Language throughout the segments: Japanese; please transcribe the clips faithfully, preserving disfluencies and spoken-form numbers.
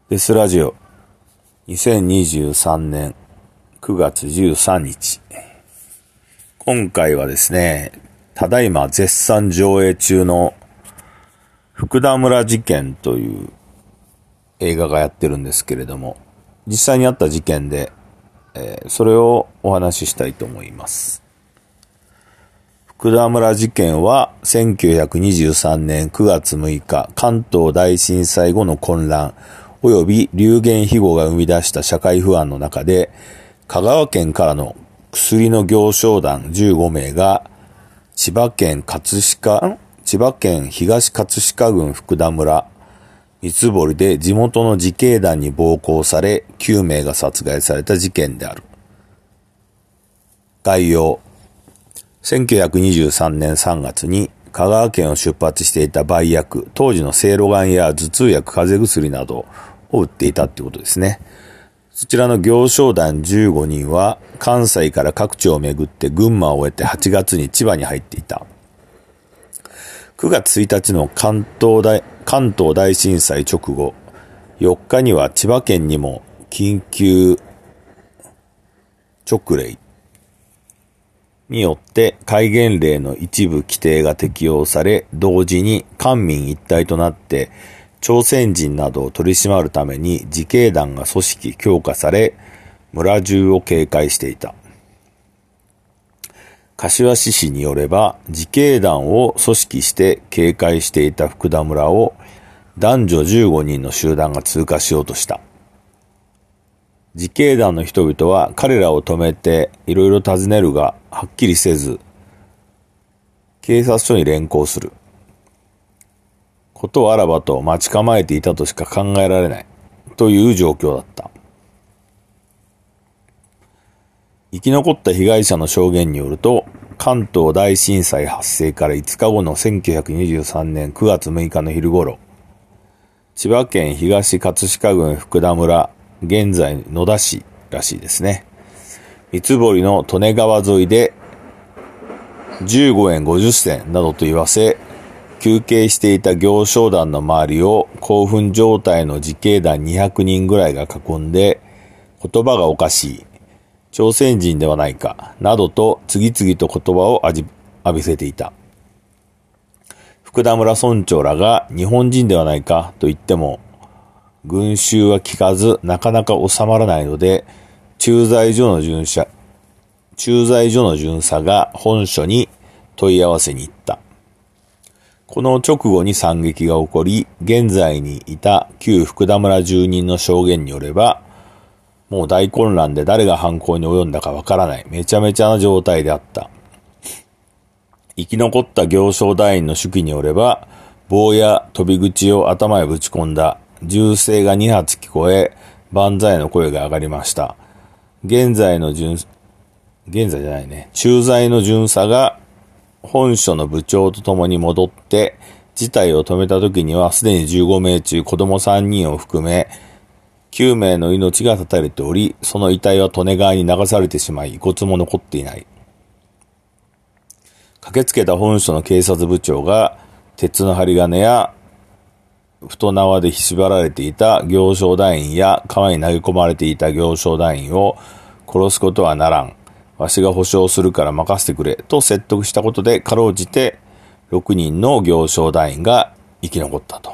デスラジオにせんにじゅうさんねんくがつじゅうさんにち。今回はですね、ただいま絶賛上映中の福田村事件という映画がやってるんですけれども、実際にあった事件で、えー、それをお話ししたいと思います。福田村事件はせんきゅうひゃくにじゅうさんねんくがつむいか、関東大震災後の混乱及び流言飛語が生み出した社会不安の中で、香川県からの薬の行商団じゅうごめいが千葉県葛飾、千葉県東葛飾郡福田村三堀で地元の自警団に暴行されきゅうめいが殺害された事件である。概要。せんきゅうひゃくにじゅうさんねんさんがつに香川県を出発していた売薬、当時のセイロガンや頭痛薬、風邪薬などを売っていたってことですね。そちらの行商団じゅうごにんは関西から各地を巡って群馬を終えてはちがつに千葉に入っていた。くがつついたちの関東大、関東大震災直後、よっかには千葉県にも緊急勅令によって戒厳令の一部規定が適用され、同時に官民一体となって朝鮮人などを取り締まるために自警団が組織強化され、村中を警戒していた。柏市市によれば、自警団を組織して警戒していた福田村を男女じゅうごにんの集団が通過しようとした。自警団の人々は彼らを止めていろいろ尋ねるがはっきりせず、警察署に連行する。ことあらばと待ち構えていたとしか考えられないという状況だった。生き残った被害者の証言によると、関東大震災発生からいつかごのせんきゅうひゃくにじゅうさんねんくがつむいかの昼頃、千葉県東葛飾郡福田村、現在野田市らしいですね。三堀の利根川沿いでじゅうごえんごじゅっせんなどと言わせ、休憩していた行商団の周りを興奮状態の自警団にひゃくにんぐらいが囲んで、言葉がおかしい、朝鮮人ではないか、などと次々と言葉を浴びせていた。福田村村長らが日本人ではないかと言っても、群衆は聞かずなかなか収まらないので、駐在所の巡査、駐在所の巡査が本所に問い合わせに行った。この直後に惨劇が起こり、現在にいた旧福田村住人の証言によれば、もう大混乱で誰が犯行に及んだかわからない、めちゃめちゃな状態であった。生き残った行商団員の手記によれば、棒や飛び口を頭へぶち込んだ。銃声がにはつ聞こえ、万歳の声が上がりました。現在の巡、現在じゃないね、駐在の巡査が本所の部長と共に戻って、事態を止めた時にはすでにじゅうごめい中子供さんにんを含め、きゅうめいの命が絶たれており、その遺体は利根川に流されてしまい、遺骨も残っていない。駆けつけた本所の警察部長が、鉄の針金や太縄で縛られていた行商団員や川に投げ込まれていた行商団員を殺すことはならん。わしが保証するから任せてくれと説得したことで、かろうじてろくにんの行商団員が生き残ったと。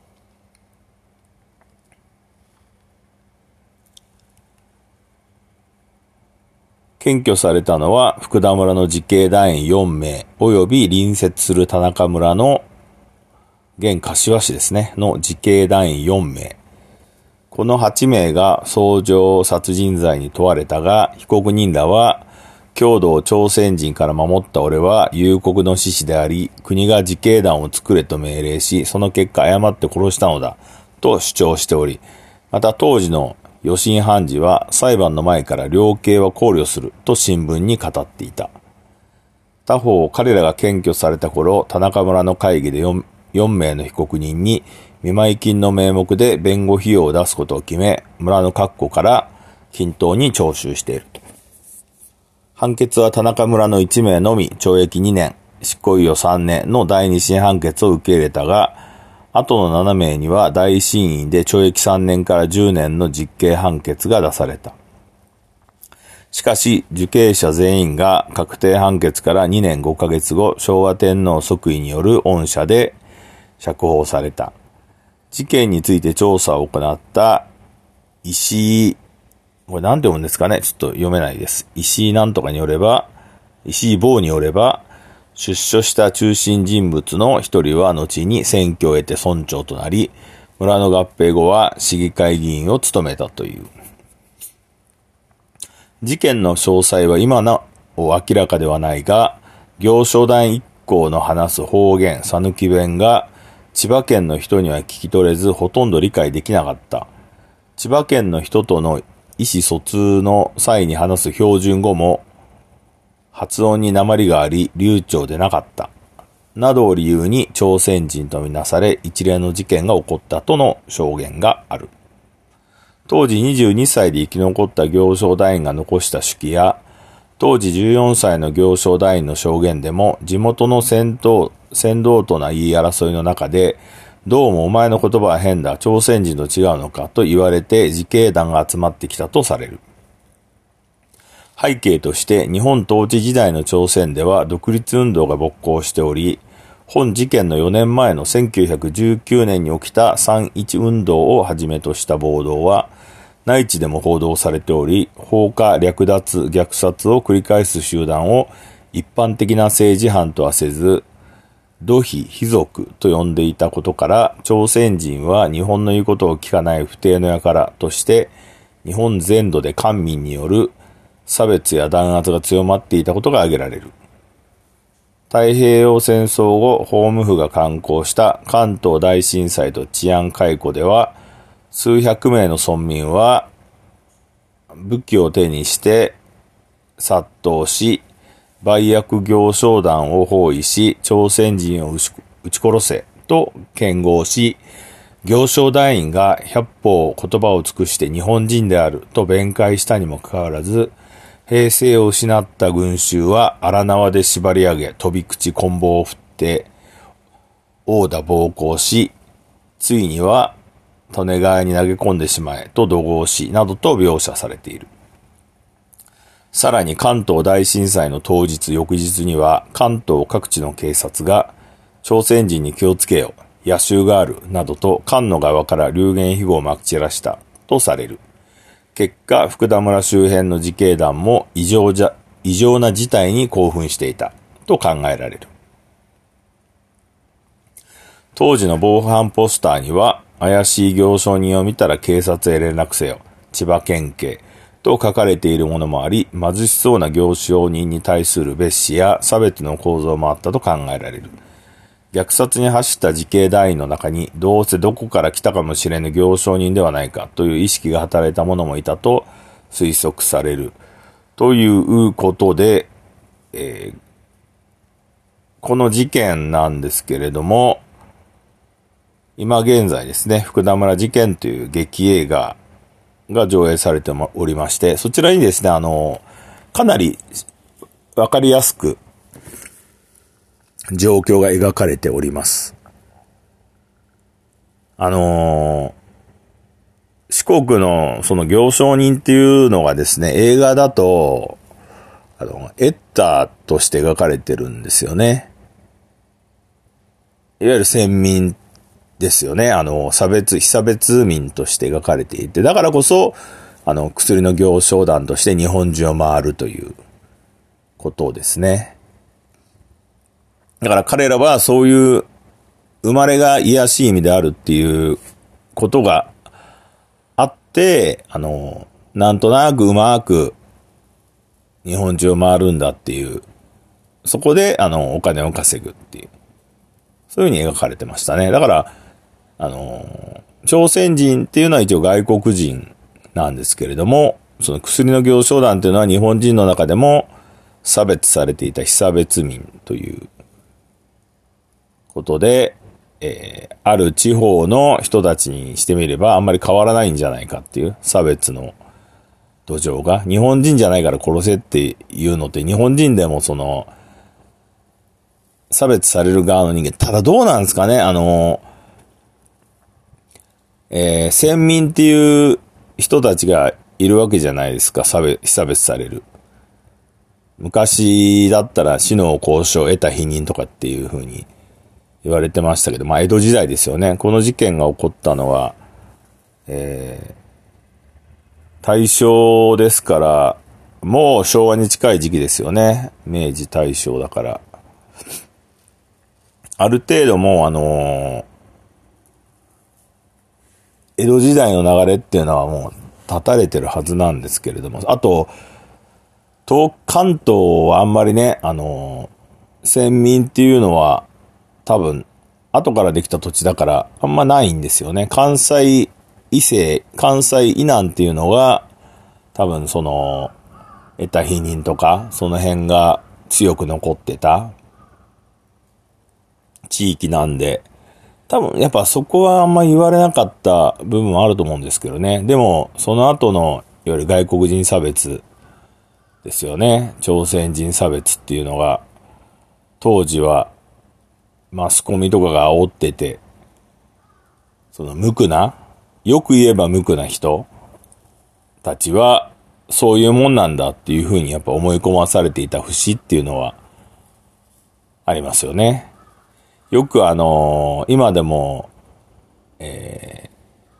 検挙されたのは福田村の自警団員よんめい及び隣接する田中村の現柏市ですね、の自警団員よんめい。このはちめいが訴状殺人罪に問われたが、被告人らは、郷土を朝鮮人から守った俺は幽谷の志士であり、国が自警団を作れと命令し、その結果誤って殺したのだ、と主張しており、また当時の余震判事は裁判の前から量刑は考慮すると新聞に語っていた。他方、彼らが検挙された頃、田中村の会議でよんよんめいの被告人に見舞い金の名目で弁護費用を出すことを決め、村の各戸から均等に徴収している。判決は田中村のいちめいのみ懲役にねん、執行猶予さんねんの第二審判決を受け入れたが、 後のななめいには大審院で懲役さんねんからじゅうねんの実刑判決が出された。しかし、受刑者全員が確定判決からにねんごかげつご、昭和天皇即位による恩赦で釈放された。事件について調査を行った石井、これなんて読むんですかね、ちょっと読めないです。石井なんとかによれば、石井坊によれば、出所した中心人物の一人は後に選挙を得て村長となり、村の合併後は市議会議員を務めたという。事件の詳細は今なお明らかではないが、行商団一行の話す方言、讃岐弁が千葉県の人には聞き取れずほとんど理解できなかった。千葉県の人との意思疎通の際に話す標準語も発音に訛りがあり流暢でなかった。などを理由に朝鮮人とみなされ一連の事件が起こったとの証言がある。当時にじゅうにさいで生き残った行商団員が残した手記や、当時じゅうよんさいの行商団員の証言でも、地元の戦闘、戦闘とな言い争いの中で、どうもお前の言葉は変だ、朝鮮人と違うのかと言われて自警団が集まってきたとされる。背景として日本統治時代の朝鮮では独立運動が勃興しており、本事件のよねんまえのせんきゅうひゃくじゅうきゅうねんに起きたさんいち運動をはじめとした暴動は、内地でも報道されており、放火、略奪、虐殺を繰り返す集団を一般的な政治犯とはせず、土肥、卑族と呼んでいたことから、朝鮮人は日本の言うことを聞かない不定の輩として、日本全土で官民による差別や弾圧が強まっていたことが挙げられる。太平洋戦争後、法務府が刊行した関東大震災と治安解雇では、数百名の村民は武器を手にして殺到し、売薬行商団を包囲し、朝鮮人を撃ち殺せと剣豪し、行商団員が百方言葉を尽くして日本人であると弁解したにもかかわらず、平静を失った群衆は荒縄で縛り上げ、飛び口棍棒を振って、殴打暴行し、ついには利根川に投げ込んでしまえと怒号し、などと描写されている。さらに関東大震災の当日翌日には関東各地の警察が朝鮮人に気をつけよ、野襲があるなどと菅の側から流言飛語をまき散らしたとされる。結果、福田村周辺の自警団も異常じゃ、異常な事態に興奮していたと考えられる。当時の防犯ポスターには怪しい行商人を見たら警察へ連絡せよ、千葉県警と書かれているものもあり、貧しそうな行商人に対する蔑視や差別の構造もあったと考えられる。虐殺に走った自警団員の中に、どうせどこから来たかもしれぬ行商人ではないかという意識が働いた者もいたと推測される。ということで、えー、この事件なんですけれども、今現在ですね、福田村事件という劇映画が上映されておりまして、そちらにですね、あの、かなりわかりやすく状況が描かれております。あのー、四国のその行商人っていうのがですね、映画だと、あの、エッターとして描かれてるんですよね。いわゆる先民ですよね。あの、差別、非差別民として描かれていて、だからこそ、あの、薬の行商団として日本中を回るということですね。だから彼らはそういう生まれが卑しい意味であるっていうことがあって、あの、なんとなくうまく日本中を回るんだっていう、そこであの、お金を稼ぐっていう、そういう風に描かれてましたね。だから、あの、朝鮮人っていうのは一応外国人なんですけれども、その薬の行商団っていうのは日本人の中でも差別されていた非差別民ということで、えー、ある地方の人たちにしてみればあんまり変わらないんじゃないかっていう差別の土壌が、日本人じゃないから殺せっていうのって日本人でもその差別される側の人間、ただどうなんですかね、あのえー、先民っていう人たちがいるわけじゃないですか、差別、被差別される。昔だったら死の交渉を得た否認とかっていう風に言われてましたけど、まあ江戸時代ですよね。この事件が起こったのは、えー、大正ですから、もう昭和に近い時期ですよね。明治大正だから。ある程度もうあのー、江戸時代の流れっていうのはもう断たれてるはずなんですけれども、あと、東、関東はあんまりね、あのー、先民っていうのは多分、後からできた土地だからあんまないんですよね。関西以西、関西以南っていうのが、多分その、得た否認とか、その辺が強く残ってた地域なんで、多分やっぱそこはあんま言われなかった部分はあると思うんですけどね。でも、その後の、いわゆる外国人差別ですよね。朝鮮人差別っていうのが、当時は、マスコミとかが煽ってて、その無垢な、よく言えば無垢な人たちは、そういうもんなんだっていうふうにやっぱ思い込まされていた節っていうのは、ありますよね。よくあのー、今でも、え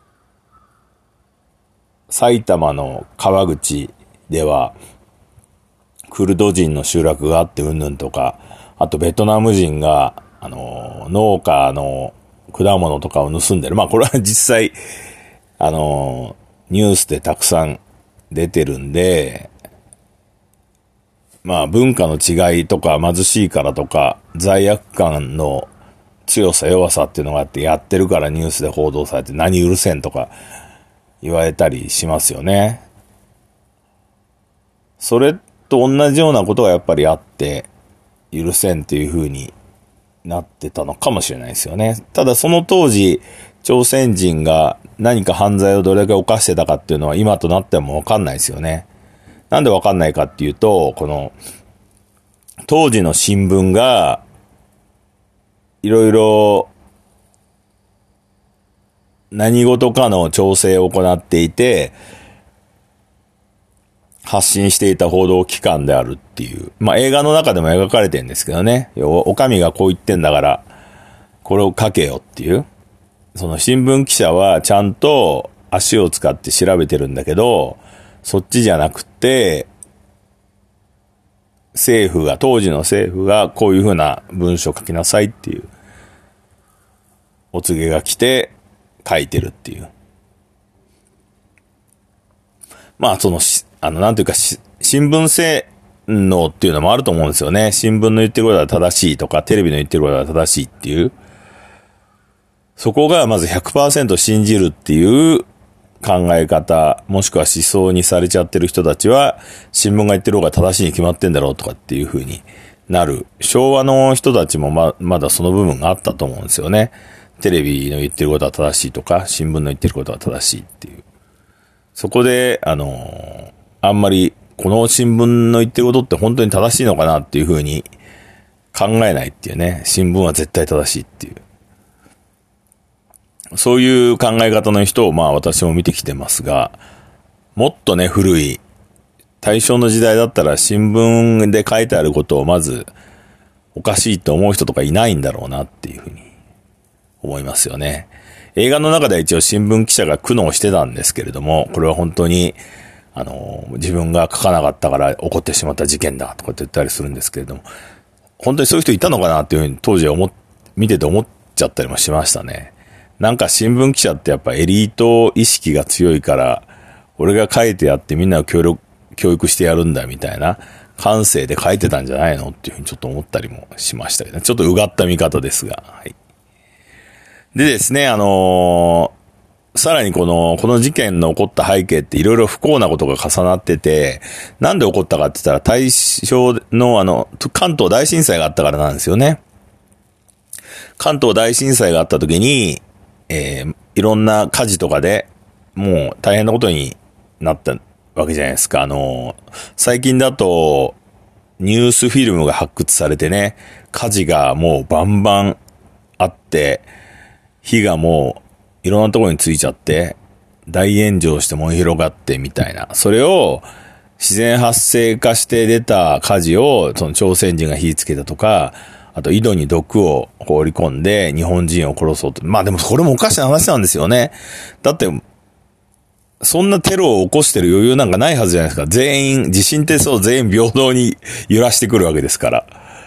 ー、埼玉の川口では、クルド人の集落があってうんぬんとか、あとベトナム人が、あのー、農家の果物とかを盗んでる。まあこれは実際、あのー、ニュースでたくさん出てるんで、まあ文化の違いとか貧しいからとか罪悪感の強さ弱さっていうのがあってやってるからニュースで報道されて何許せんとか言われたりしますよね。それと同じようなことがやっぱりあって許せんっていう風になってたのかもしれないですよね。ただその当時朝鮮人が何か犯罪をどれだけ犯してたかっていうのは今となってもわかんないですよね。なんでわかんないかっていうと、この当時の新聞がいろいろ何事かの調整を行っていて発信していた報道機関であるっていう。まあ映画の中でも描かれてるんですけどね。お上がこう言ってんだからこれを書けよっていう。その新聞記者はちゃんと足を使って調べてるんだけど、そっちじゃなくて政府が、当時の政府がこういう風な文章を書きなさいっていうお告げが来て書いてるっていう。まあその、あのなんていうか新聞性能っていうのもあると思うんですよね。新聞の言ってることは正しいとか、テレビの言ってることは正しいっていう。そこがまず ひゃくパーセント 信じるっていう考え方、もしくは思想にされちゃってる人たちは、新聞が言ってる方が正しいに決まってんだろうとかっていう風になる。昭和の人たちもま、まだその部分があったと思うんですよね。テレビの言ってることは正しいとか、新聞の言ってることは正しいっていう。そこで、あのー、あんまり、この新聞の言ってることって本当に正しいのかなっていう風に考えないっていうね。新聞は絶対正しいっていう。そういう考え方の人をまあ私も見てきてますが、もっとね、古い、大正の時代だったら新聞で書いてあることをまずおかしいと思う人とかいないんだろうなっていうふうに思いますよね。映画の中では一応新聞記者が苦悩してたんですけれども、これは本当に、あの、自分が書かなかったから起こってしまった事件だとかって言ったりするんですけれども、本当にそういう人いたのかなっていうふうに当時は思っ、見てて思っちゃったりもしましたね。なんか新聞記者ってやっぱエリート意識が強いから、俺が書いてやってみんなを協力、教育してやるんだみたいな感性で書いてたんじゃないのっていうふうにちょっと思ったりもしましたけどね。ちょっとうがった見方ですが。はい。でですね、あのー、さらにこの、この事件の起こった背景っていろいろ不幸なことが重なってて、なんで起こったかって言ったら大正のあの、関東大震災があったからなんですよね。関東大震災があった時に、えー、いろんな火事とかでもう大変なことになったわけじゃないですか。あのー、最近だとニュースフィルムが発掘されてね、火事がもうバンバンあって、火がもういろんなところについちゃって、大炎上して燃え広がってみたいな。それを自然発生化して出た火事を、その朝鮮人が火つけたとか、あと井戸に毒を放り込んで日本人を殺そうと。まあでもこれもおかしな話なんですよね。だって、そんなテロを起こしてる余裕なんかないはずじゃないですか。全員、地震ってそう全員平等に揺らしてくるわけですから。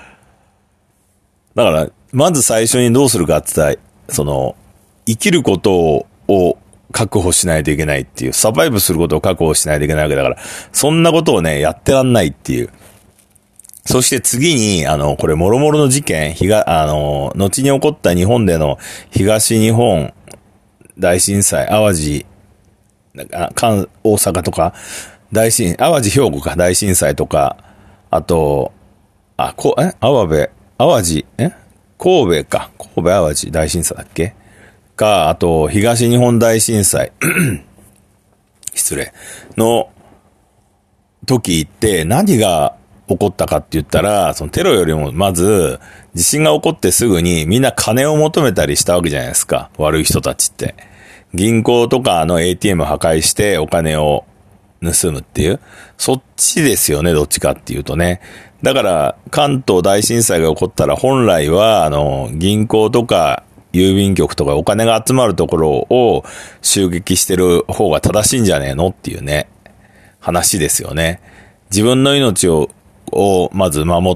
だから、まず最初にどうするかって言ったら、その、生きることを確保しないといけないっていう、サバイブすることを確保しないといけないわけだから、そんなことをね、やってらんないっていう。そして次に、あの、これ、諸々の事件、ひが、あの、後に起こった日本での東日本大震災、淡路、関、大阪とか、大震、淡路兵庫か、大震災とか、あと、あ、こ、え淡部、淡路、え神戸か、神戸淡路大震災だっけか、あと、東日本大震災、失礼、の時って何が起こったかって言ったら、そのテロよりもまず、地震が起こってすぐにみんな金を求めたりしたわけじゃないですか。悪い人たちって。銀行とかの エーティーエム 破壊してお金を盗むっていう。そっちですよね、どっちかっていうとね。だから、関東大震災が起こったら本来は、あの、銀行とか郵便局とかお金が集まるところを襲撃してる方が正しいんじゃねえのっていうね、話ですよね。自分の命ををまず守って、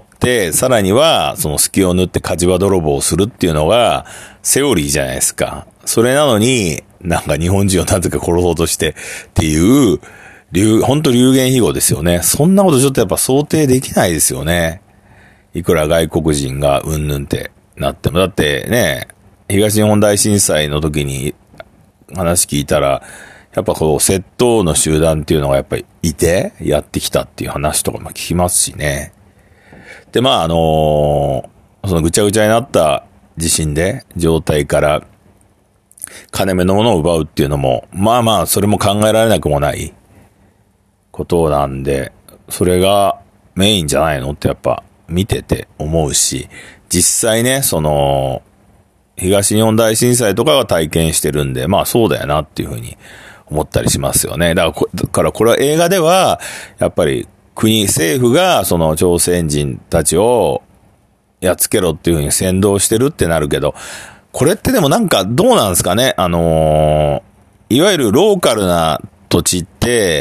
さらにはその隙を縫って火事場泥棒をするっていうのがセオリーじゃないですか。それなのになんか日本人をなぜか殺そうとしてっていう流、ほんと流言飛語ですよね。そんなことちょっとやっぱ想定できないですよね。いくら外国人がうんぬんってなっても。だってね、東日本大震災の時に話聞いたら、やっぱこう、窃盗の集団っていうのがやっぱりいて、やってきたっていう話とかも聞きますしね。で、まああのー、そのぐちゃぐちゃになった地震で、状態から金目のものを奪うっていうのも、まあまあ、それも考えられなくもないことなんで、それがメインじゃないのってやっぱ見てて思うし、実際ね、その、東日本大震災とかは体験してるんで、まあそうだよなっていうふうに思ったりしますよね。だからこ、だからこれは映画では、やっぱり国、政府がその朝鮮人たちをやっつけろっていうふうに先導してるってなるけど、これってでもなんかどうなんですかね。あのー、いわゆるローカルな土地って、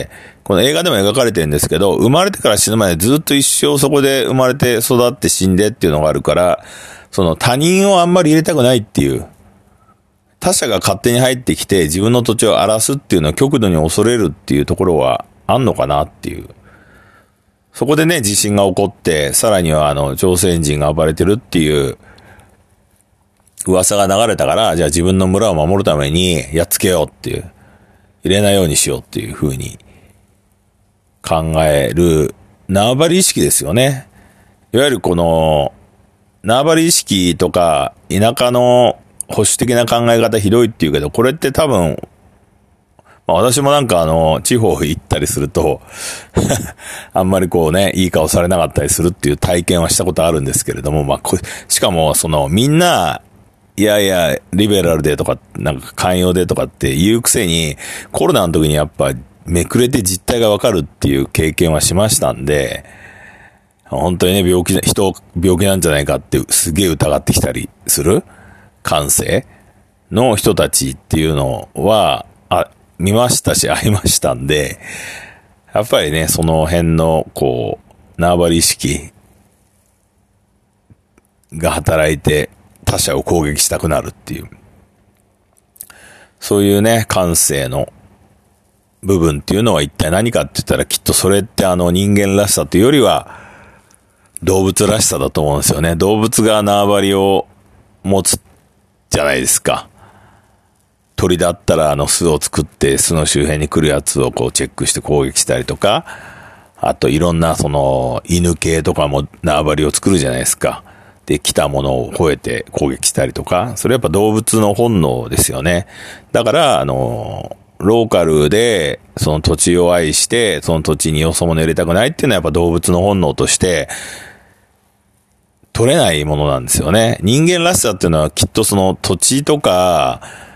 この映画でも描かれてるんですけど、生まれてから死ぬまでずっと一生そこで生まれて育って死んでっていうのがあるから、その他人をあんまり入れたくないっていう、他者が勝手に入ってきて自分の土地を荒らすっていうのを極度に恐れるっていうところはあんのかなっていう。そこでね、地震が起こって、さらにはあの、朝鮮人が暴れてるっていう噂が流れたから、じゃあ自分の村を守るためにやっつけようっていう、入れないようにしようっていう風に考える縄張り意識ですよね。いわゆるこの、縄張り意識とか、田舎の保守的な考え方ひどいって言うけど、これって多分、まあ私もなんかあの、地方行ったりすると、あんまりこうね、いい顔されなかったりするっていう体験はしたことあるんですけれども、まあこ、しかもその、みんな、いやいや、リベラルでとか、なんか寛容でとかって言うくせに、コロナの時にやっぱ、めくれて実態がわかるっていう経験はしましたんで、本当にね、病気、人、病気なんじゃないかってすげえ疑ってきたりする感性の人たちっていうのは、あ、見ましたし、会いましたんで、やっぱりね、その辺の、こう、縄張り意識が働いて他者を攻撃したくなるっていう、そういうね、感性の部分っていうのは一体何かって言ったら、きっとそれってあの人間らしさというよりは動物らしさだと思うんですよね。動物が縄張りを持つじゃないですか。鳥だったらあの巣を作って巣の周辺に来るやつをこうチェックして攻撃したりとか、あといろんなその犬系とかも縄張りを作るじゃないですか。で、来たものを吠えて攻撃したりとか、それやっぱ動物の本能ですよね。だからあのローカルで、その土地を愛して、その土地によそ者入れたくないっていうのはやっぱ動物の本能として、取れないものなんですよね。人間らしさっていうのはきっとその土地とか、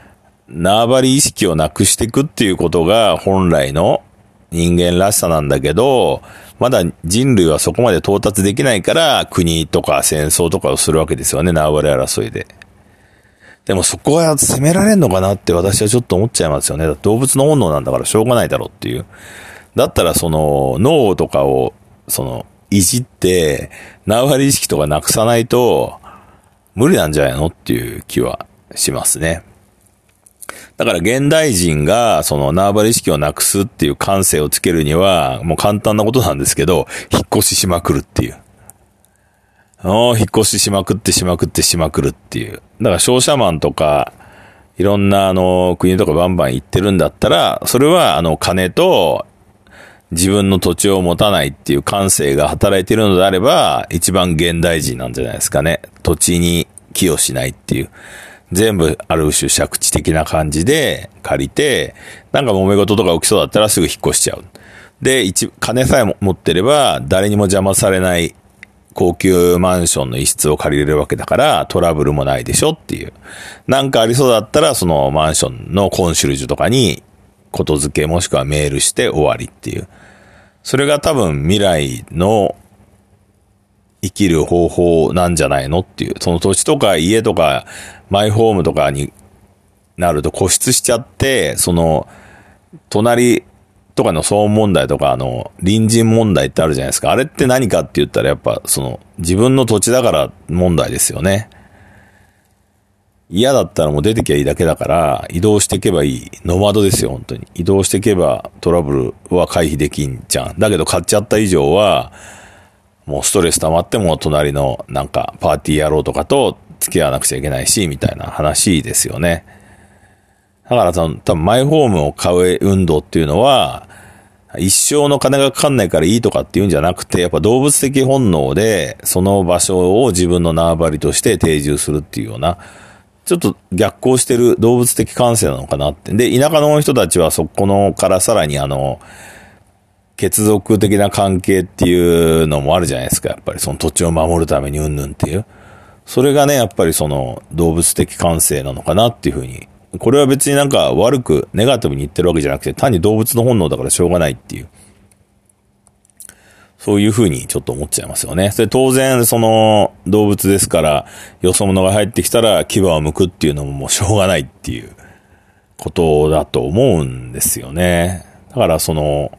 縄張り意識をなくしていくっていうことが本来の人間らしさなんだけど、まだ人類はそこまで到達できないから国とか戦争とかをするわけですよね、縄張り争いで。でもそこは責められんのかなって私はちょっと思っちゃいますよね。動物の本能なんだからしょうがないだろうっていう。だったらその脳とかをそのいじって縄張り意識とかなくさないと無理なんじゃないのっていう気はしますね。だから現代人がその縄張り意識をなくすっていう感性をつけるにはもう簡単なことなんですけど、引っ越ししまくるっていう。引っ越ししまくってしまくってしまくるっていう。だから商社マンとかいろんなあの国とかバンバン行ってるんだったら、それはあの金と自分の土地を持たないっていう感性が働いているのであれば、一番現代人なんじゃないですかね。土地に寄与しないっていう。全部ある種借地的な感じで借りて、なんか揉め事とか起きそうだったらすぐ引っ越しちゃう。で、一、金さえ持ってれば誰にも邪魔されない高級マンションの一室を借りれるわけだからトラブルもないでしょっていう。なんかありそうだったらそのマンションのコンシェルジュとかにことづけもしくはメールして終わりっていう。それが多分未来の生きる方法なんじゃないのっていう。その土地とか家とかマイホームとかになると固執しちゃって、その隣とかの騒音問題とかあの隣人問題ってあるじゃないですか。あれって何かって言ったらやっぱその自分の土地だから問題ですよね。嫌だったらもう出てきゃいいだけだから移動していけばいい。ノマドですよ本当に。移動していけばトラブルは回避できんじゃん。だけど買っちゃった以上はもうストレス溜まっても隣のなんかパーティー野郎とかと付き合わなくちゃいけないしみたいな話ですよね。だから多分マイホームを買う運動っていうのは一生の金がかかんないからいいとかっていうんじゃなくて、やっぱ動物的本能でその場所を自分の縄張りとして定住するっていうようなちょっと逆行してる動物的感性なのかなって。で、田舎の人たちはそこのからさらにあの血族的な関係っていうのもあるじゃないですか。やっぱりその土地を守るためにうんぬんっていう。それがね、やっぱりその動物的感性なのかなっていうふうに。これは別になんか悪くネガティブに言ってるわけじゃなくて、単に動物の本能だからしょうがないっていう。そういうふうにちょっと思っちゃいますよね。で、当然その動物ですから、よそ者が入ってきたら牙を剥くっていうのももうしょうがないっていうことだと思うんですよね。だからその、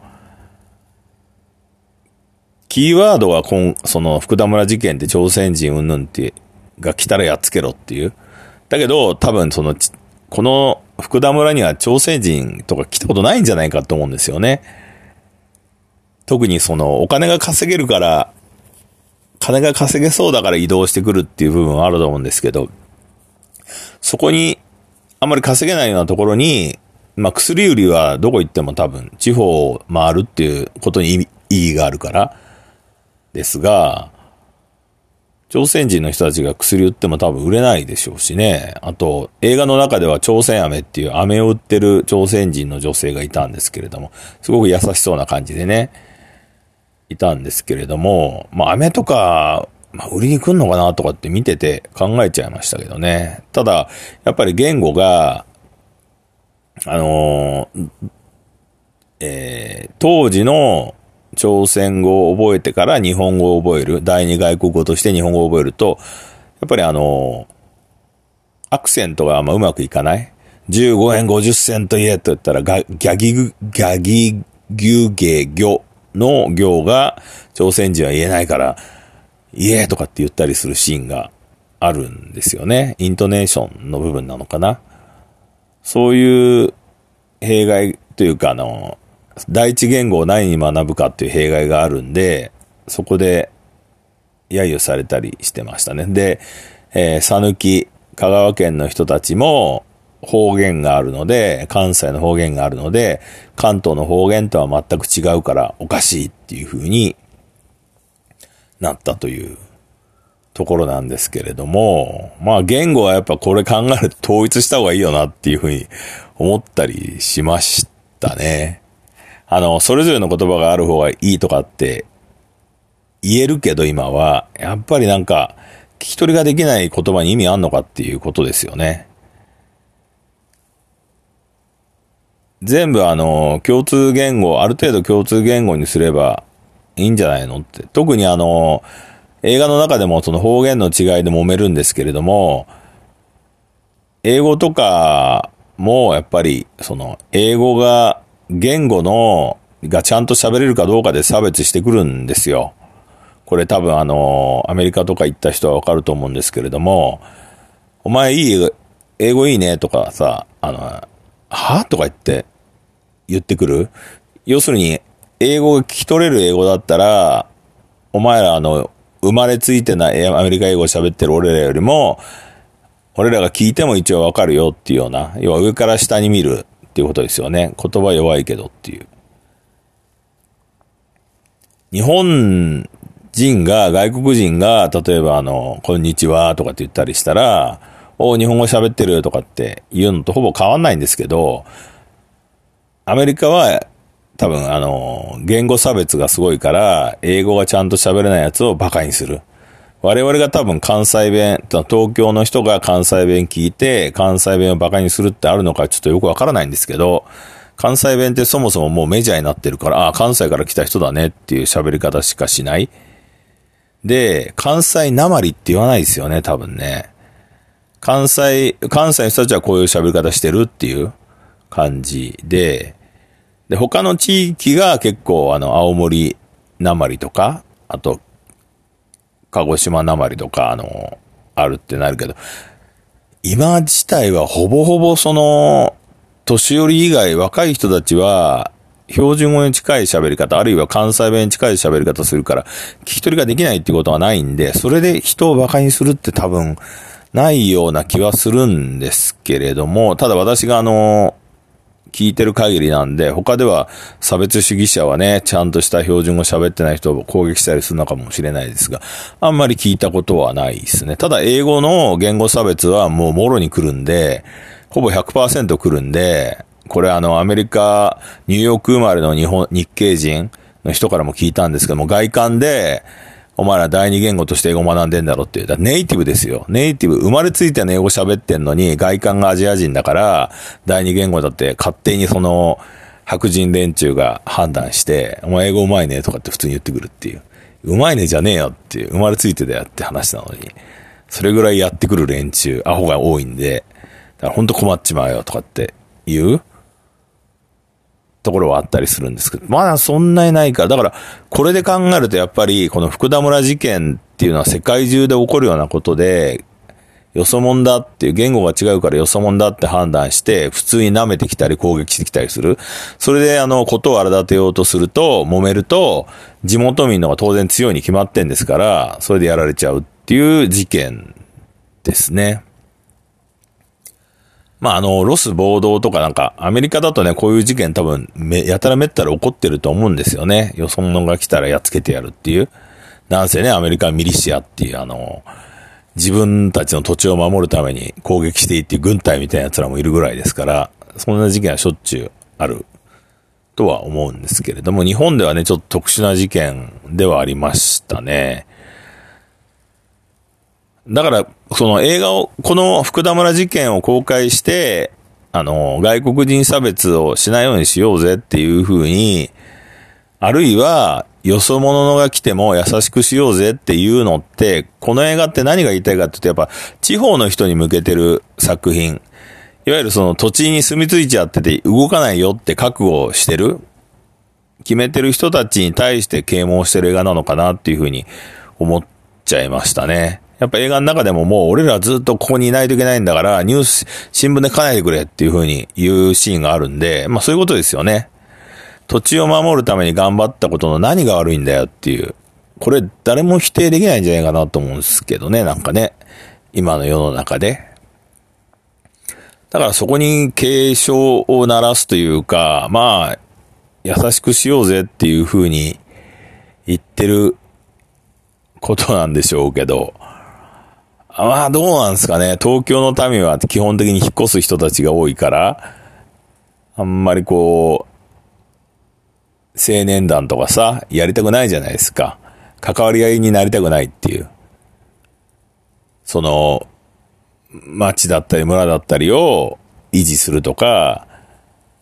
キーワードはこん、その福田村事件って朝鮮人うんぬんってが来たらやっつけろっていう。だけど多分その、この福田村には朝鮮人とか来たことないんじゃないかと思うんですよね。特にそのお金が稼げるから、金が稼げそうだから移動してくるっていう部分はあると思うんですけど、そこにあんまり稼げないようなところに、まあ薬売りはどこ行っても多分地方を回るっていうことに意義があるからですが、朝鮮人の人たちが薬売っても多分売れないでしょうしね。あと、映画の中では朝鮮飴っていう飴を売ってる朝鮮人の女性がいたんですけれども、すごく優しそうな感じでね、いたんですけれども、まあ飴とか、まあ売りに来んのかなとかって見てて考えちゃいましたけどね。ただ、やっぱり言語が、あのー、えー、当時の朝鮮語を覚えてから日本語を覚える。第二外国語として日本語を覚えると、やっぱりあの、アクセントがあんまうまくいかない。じゅうごえんごじゅっせんと言えと言ったら、ギャギグ、ギャギギュゲギョの行が朝鮮人は言えないから、言えとかって言ったりするシーンがあるんですよね。イントネーションの部分なのかな。そういう弊害というかあの、第一言語を何に学ぶかっていう弊害があるんで、そこで揶揄されたりしてましたね。で、えー、さぬき、香川県の人たちも方言があるので、関西の方言があるので、関東の方言とは全く違うからおかしいっていう風になったというところなんですけれども、まあ言語はやっぱこれ考えると統一した方がいいよなっていう風に思ったりしましたね。あの、それぞれの言葉がある方がいいとかって言えるけど今は、やっぱりなんか聞き取りができない言葉に意味あんのかっていうことですよね。 全部あの、共通言語、ある程度共通言語にすればいいんじゃないのって。特にあの、映画の中でもその方言の違いで揉めるんですけれども、英語とかもやっぱりその英語が言語のがちゃんと喋れるかどうかで差別してくるんですよ。これ多分あのアメリカとか行った人はわかると思うんですけれども、お前いい英語、英語いいねとかさ、あのはとか言って言ってくる。要するに英語が聞き取れる英語だったら、お前らあの生まれついてないアメリカ英語を喋ってる俺らよりも、俺らが聞いても一応わかるよっていうような、要は上から下に見るっていうことですよね。言葉弱いけどっていう。日本人が、外国人が、例えばあの、こんにちはとかって言ったりしたら、お日本語喋ってるとかって言うのとほぼ変わんないんですけど、アメリカは多分あの、言語差別がすごいから、英語がちゃんと喋れないやつをバカにする。我々が多分関西弁、東京の人が関西弁聞いて、関西弁をバカにするってあるのかちょっとよくわからないんですけど、関西弁ってそもそももうメジャーになってるから、ああ、関西から来た人だねっていう喋り方しかしない。で、関西なまりって言わないですよね、多分ね。関西、関西の人たちはこういう喋り方してるっていう感じで、で、他の地域が結構あの、青森なまりとか、あと、鹿児島なまりとか、あの、あるってなるけど、今自体はほぼほぼその、年寄り以外若い人たちは、標準語に近い喋り方、あるいは関西弁に近い喋り方するから、聞き取りができないっていうことはないんで、それで人を馬鹿にするって多分、ないような気はするんですけれども、ただ私があの、聞いてる限りなんで、他では差別主義者はね、ちゃんとした標準語喋ってない人を攻撃したりするのかもしれないですが、あんまり聞いたことはないですね。ただ英語の言語差別はもうもろに来るんで、ほぼ ひゃくパーセント 来るんで、これあのアメリカ、ニューヨーク生まれの日本、日系人の人からも聞いたんですけども、外観で、お前ら第二言語として英語学んでんだろっていう。だネイティブですよ。ネイティブ。生まれついての英語喋ってんのに、外観がアジア人だから、第二言語だって勝手にその、白人連中が判断して、お前英語うまいねとかって普通に言ってくるっていう。うまいねじゃねえよっていう。生まれついてだよって話なのに。それぐらいやってくる連中、アホが多いんで、だからほんと困っちまうよとかって言うところはあったりするんですけど、まだそんなにないから、だから、これで考えるとやっぱり、この福田村事件っていうのは世界中で起こるようなことで、よそもんだっていう、言語が違うからよそもんだって判断して、普通に舐めてきたり攻撃してきたりする。それであの、ことを荒立てようとすると、揉めると、地元民の方が当然強いに決まってんですから、それでやられちゃうっていう事件ですね。まあ、あの、ロス暴動とかなんか、アメリカだとね、こういう事件多分、め、やたらめったら起こってると思うんですよね。よそ者が来たらやっつけてやるっていう。なんせね、アメリカはミリシアっていう、あの、自分たちの土地を守るために攻撃していって軍隊みたいな奴らもいるぐらいですから、そんな事件はしょっちゅうあるとは思うんですけれども、日本ではね、ちょっと特殊な事件ではありましたね。だから、その映画を、この福田村事件を公開して、あの、外国人差別をしないようにしようぜっていう風に、あるいは、よそ者が来ても優しくしようぜっていうのって、この映画って何が言いたいかって言うと、やっぱ、地方の人に向けてる作品。いわゆるその土地に住み着いちゃってて動かないよって覚悟してる、決めてる人たちに対して啓蒙してる映画なのかなっていう風に思っちゃいましたね。やっぱ映画の中でももう俺らずっとここにいないといけないんだからニュース、新聞で書かないでくれっていう風に言うシーンがあるんで、まあそういうことですよね。土地を守るために頑張ったことの何が悪いんだよっていう。これ誰も否定できないんじゃないかなと思うんですけどね、なんかね。今の世の中で。だからそこに警鐘を鳴らすというか、まあ、優しくしようぜっていう風に言ってることなんでしょうけど、まあどうなんですかね。東京の民は基本的に引っ越す人たちが多いから、あんまりこう、青年団とかさ、やりたくないじゃないですか。関わり合いになりたくないっていう。その、町だったり村だったりを維持するとか、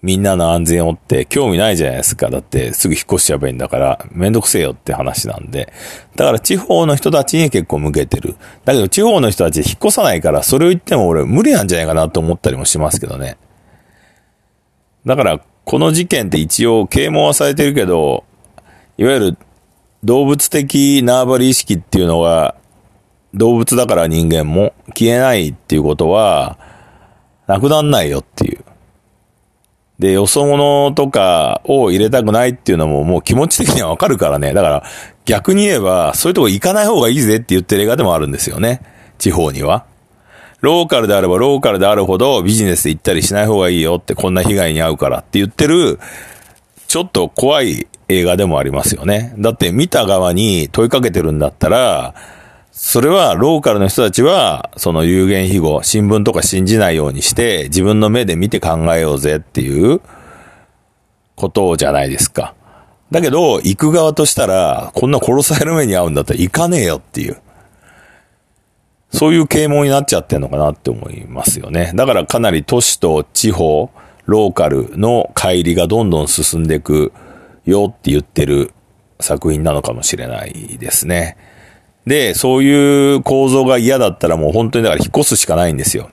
みんなの安全をって興味ないじゃないですか。だってすぐ引っ越しちゃえばいいんだからめんどくせえよって話なんで。だから地方の人たちに結構向けてる。だけど地方の人たち引っ越さないからそれを言っても俺無理なんじゃないかなと思ったりもしますけどね。だからこの事件って一応啓蒙はされてるけど、いわゆる動物的縄張り意識っていうのが動物だから人間も消えないっていうことはなくなんないよっていう。で、よそ者とかを入れたくないっていうのももう気持ち的にはわかるからね。だから逆に言えばそういうとこ行かない方がいいぜって言ってる映画でもあるんですよね。地方には。ローカルであればローカルであるほどビジネスで行ったりしない方がいいよってこんな被害に遭うからって言ってるちょっと怖い映画でもありますよね。だって見た側に問いかけてるんだったらそれはローカルの人たちはその有言庇護、新聞とか信じないようにして自分の目で見て考えようぜっていうことじゃないですか。だけど行く側としたらこんな殺される目に遭うんだったら行かねえよっていう、そういう啓蒙になっちゃってんのかなって思いますよね。だからかなり都市と地方、ローカルの乖離がどんどん進んでいくよって言ってる作品なのかもしれないですね。で、そういう構造が嫌だったらもう本当にだから引っ越すしかないんですよ。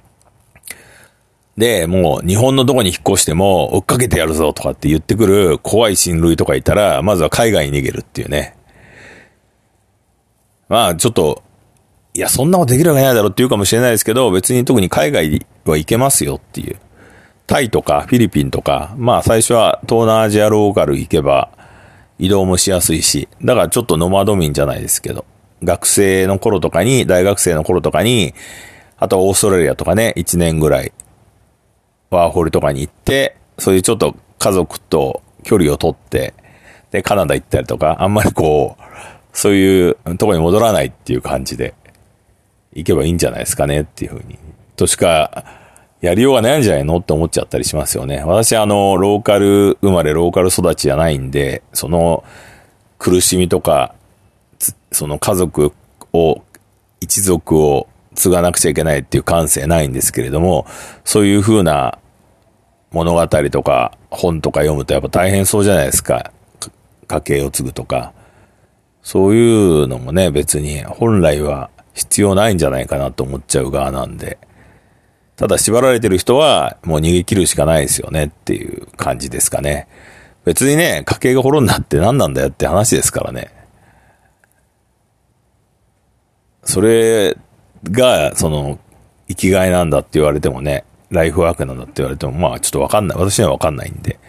で、もう日本のどこに引っ越しても追っかけてやるぞとかって言ってくる怖い親類とかいたら、まずは海外に逃げるっていうね。まあちょっと、いやそんなことできるわけないだろうって言うかもしれないですけど、別に特に海外は行けますよっていう。タイとかフィリピンとか、まあ最初は東南アジアローカル行けば移動もしやすいし、だからちょっとノマド民じゃないですけど、学生の頃とかに、大学生の頃とかに、あとはオーストラリアとかね、いちねんぐらい、ワーホリとかに行って、そういうちょっと家族と距離を取って、で、カナダ行ったりとか、あんまりこう、そういうとこに戻らないっていう感じで、行けばいいんじゃないですかねっていうふうに。としか、やりようがないんじゃないのって思っちゃったりしますよね。私あの、ローカル生まれ、ローカル育ちじゃないんで、その、苦しみとか、その家族を、一族を継がなくちゃいけないっていう感性ないんですけれども、そういう風な物語とか本とか読むとやっぱ大変そうじゃないですか。家計を継ぐとか。そういうのもね、別に本来は必要ないんじゃないかなと思っちゃう側なんで。ただ縛られてる人はもう逃げ切るしかないですよねっていう感じですかね。別にね、家計が滅んだって何なんだよって話ですからね。それが、その、生きがいなんだって言われてもね、ライフワークなんだって言われても、まあちょっとわかんない。私にはわかんないんで。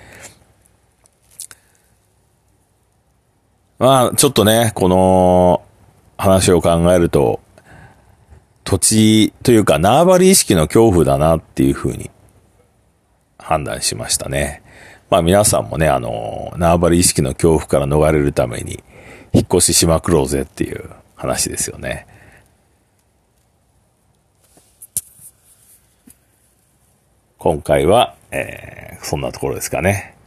まあちょっとね、この話を考えると、土地というか縄張り意識の恐怖だなっていうふうに判断しましたね。まあ皆さんもね、あの、縄張り意識の恐怖から逃れるために、引っ越ししまくろうぜっていう話ですよね。今回は、えー、そんなところですかね。